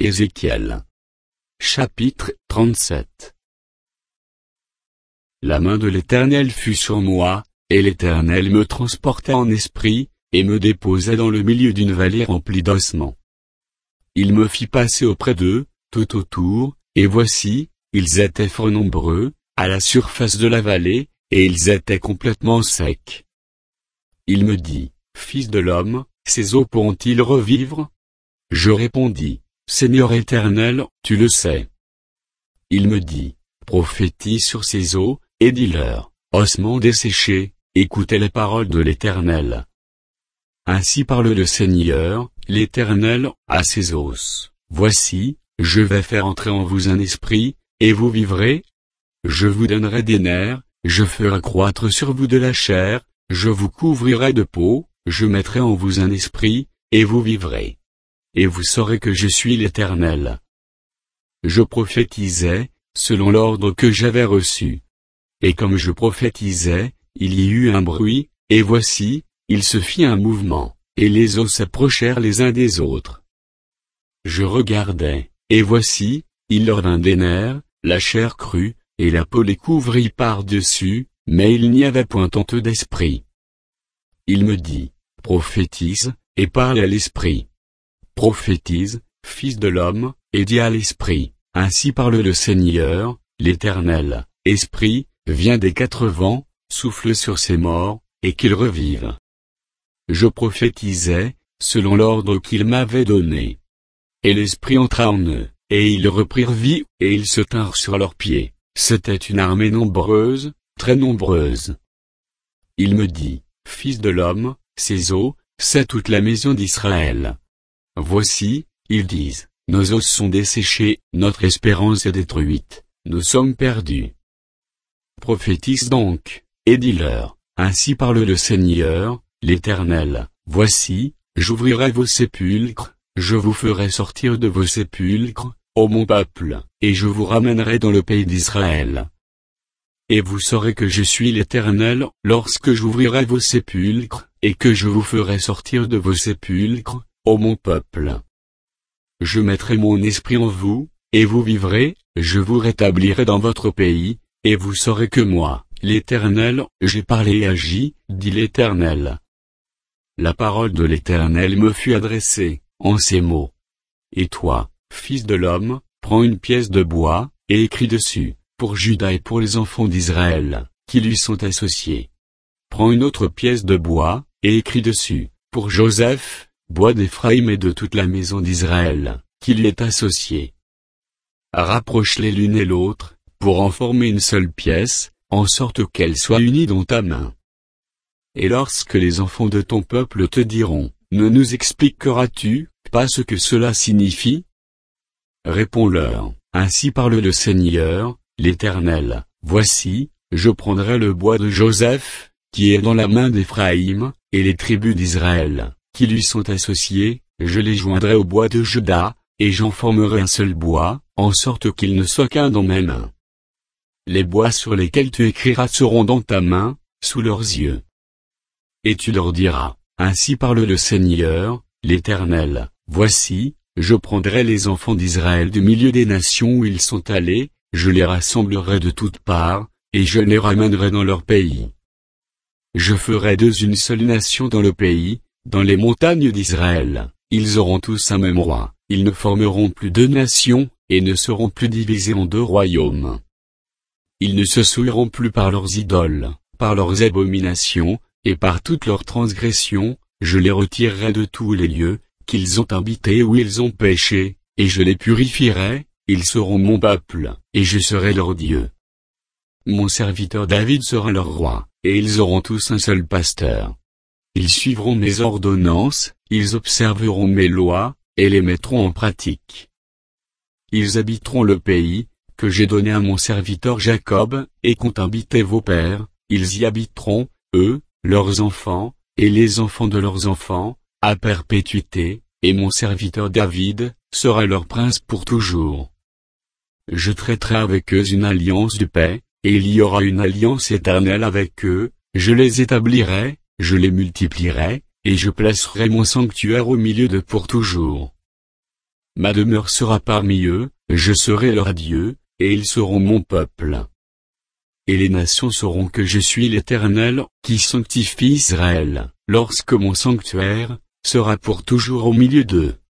Ézéchiel. Chapitre 37. La main de l'Éternel fut sur moi, et l'Éternel me transporta en esprit, et me déposa dans le milieu d'une vallée remplie d'ossements. Il me fit passer auprès d'eux, tout autour, et voici, ils étaient fort nombreux, à la surface de la vallée, et ils étaient complètement secs. Il me dit, Fils de l'homme, ces eaux pourront-ils revivre? Je répondis, Seigneur Éternel, tu le sais. Il me dit, prophétise sur ces eaux, et dis-leur, ossements desséchés, écoutez les paroles de l'Éternel. Ainsi parle le Seigneur, l'Éternel, à ces os. Voici, je vais faire entrer en vous un esprit, et vous vivrez. Je vous donnerai des nerfs, je ferai croître sur vous de la chair, je vous couvrirai de peau, je mettrai en vous un esprit, et vous vivrez. Et vous saurez que je suis l'Éternel. Je prophétisais, selon l'ordre que j'avais reçu. Et comme je prophétisais, il y eut un bruit, et voici, il se fit un mouvement, et les os s'approchèrent les uns des autres. Je regardais, et voici, il leur vint des nerfs, la chair crue, et la peau les couvrit par-dessus, mais il n'y avait point en eux d'esprit. Il me dit, prophétise, et parle à l'esprit. Prophétise, fils de l'homme, et dis à l'esprit, ainsi parle le Seigneur, l'Éternel, esprit, viens des quatre vents, souffle sur ces morts, et qu'ils revivent. Je prophétisais, selon l'ordre qu'il m'avait donné. Et l'esprit entra en eux, et ils reprirent vie, et ils se tinrent sur leurs pieds. C'était une armée nombreuse, très nombreuse. Il me dit, Fils de l'homme, ces eaux, c'est toute la maison d'Israël. Voici, ils disent, nos os sont desséchés, notre espérance est détruite, nous sommes perdus. Prophétise donc, et dis-leur, ainsi parle le Seigneur, l'Éternel, voici, j'ouvrirai vos sépulcres, je vous ferai sortir de vos sépulcres, ô mon peuple, et je vous ramènerai dans le pays d'Israël. Et vous saurez que je suis l'Éternel, lorsque j'ouvrirai vos sépulcres, et que je vous ferai sortir de vos sépulcres, ô mon peuple. Je mettrai mon esprit en vous, et vous vivrez, je vous rétablirai dans votre pays, et vous saurez que moi, l'Éternel, j'ai parlé et agi, dit l'Éternel. La parole de l'Éternel me fut adressée, en ces mots. Et toi, fils de l'homme, prends une pièce de bois, et écris dessus, pour Juda et pour les enfants d'Israël, qui lui sont associés. Prends une autre pièce de bois, et écris dessus, pour Joseph, bois d'Éphraïm et de toute la maison d'Israël, qui lui est associé. Rapproche-les l'une et l'autre, pour en former une seule pièce, en sorte qu'elles soient unies dans ta main. Et lorsque les enfants de ton peuple te diront, ne nous expliqueras-tu pas ce que cela signifie? Réponds-leur, ainsi parle le Seigneur, l'Éternel, voici, je prendrai le bois de Joseph, qui est dans la main d'Éphraïm, et les tribus d'Israël, qui lui sont associées, je les joindrai au bois de Juda, et j'en formerai un seul bois, en sorte qu'il ne soit qu'un dans mes mains. Les bois sur lesquels tu écriras seront dans ta main, sous leurs yeux. Et tu leur diras, ainsi parle le Seigneur, l'Éternel, voici, je prendrai les enfants d'Israël du milieu des nations où ils sont allés, je les rassemblerai de toutes parts, et je les ramènerai dans leur pays. Je ferai d'eux une seule nation dans le pays, dans les montagnes d'Israël, ils auront tous un même roi, ils ne formeront plus deux nations, et ne seront plus divisés en deux royaumes. Ils ne se souilleront plus par leurs idoles, par leurs abominations, et par toutes leurs transgressions, je les retirerai de tous les lieux, qu'ils ont habités où ils ont péché, et je les purifierai, ils seront mon peuple, et je serai leur Dieu. Mon serviteur David sera leur roi, et ils auront tous un seul pasteur. Ils suivront mes ordonnances, ils observeront mes lois, et les mettront en pratique. Ils habiteront le pays, que j'ai donné à mon serviteur Jacob, et qu'ont habité vos pères, ils y habiteront, eux, leurs enfants, et les enfants de leurs enfants, à perpétuité, et mon serviteur David, sera leur prince pour toujours. Je traiterai avec eux une alliance de paix, et il y aura une alliance éternelle avec eux, je les établirai, je les multiplierai, et je placerai mon sanctuaire au milieu d'eux pour toujours. ma demeure sera parmi eux, je serai leur Dieu, et ils seront mon peuple. Et les nations sauront que je suis l'Éternel, qui sanctifie Israël, lorsque mon sanctuaire sera pour toujours au milieu d'eux.